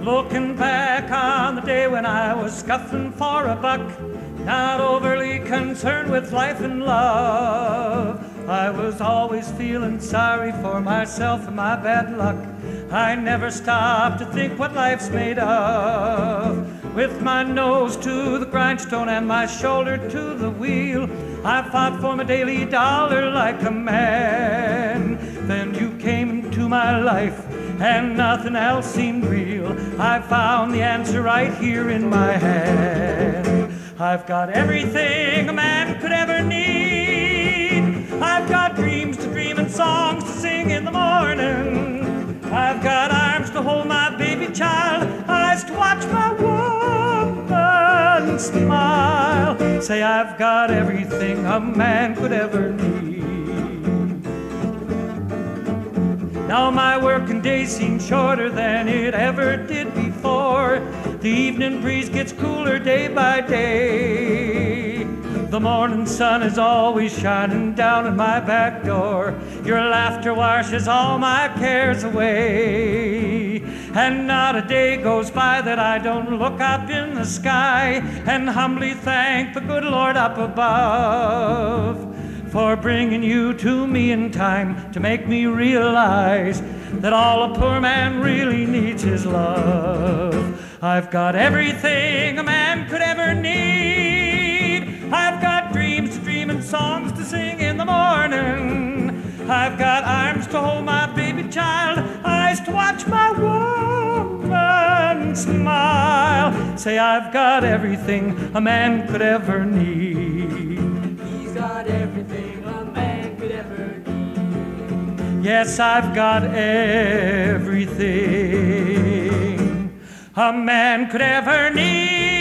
Looking back on the day when I was scuffling for a buck, not overly concerned with life and love, I was always feeling sorry for myself and my bad luck. I never stopped to think what life's made of. With my nose to the grindstone and my shoulder to the wheel, I fought for my daily dollar like a man. Then you came into my life and nothing else seemed real. I found the answer right here in my hand. I've got everything a man could ever need. I've got dreams to dream and songs to sing in the morning. I've got arms to hold my baby child, eyes to watch my woman smile. Say I've got everything a man could ever need. Now my working days seem shorter than it ever did before. The evening breeze gets cooler day by day. The morning sun is always shining down at my back door. Your laughter washes all my cares away. And not a day goes by that I don't look up in the sky and humbly thank the good Lord up above for bringing you to me in time to make me realize that all a poor man really needs is love. I've got everything a man could ever need. I've got dreams to dream and songs to sing in the morning. I've got arms to hold my baby child, eyes to watch my woman smile. Say I've got everything a man could ever need. He's got everything a man could ever need. Yes, I've got everything a man could ever need.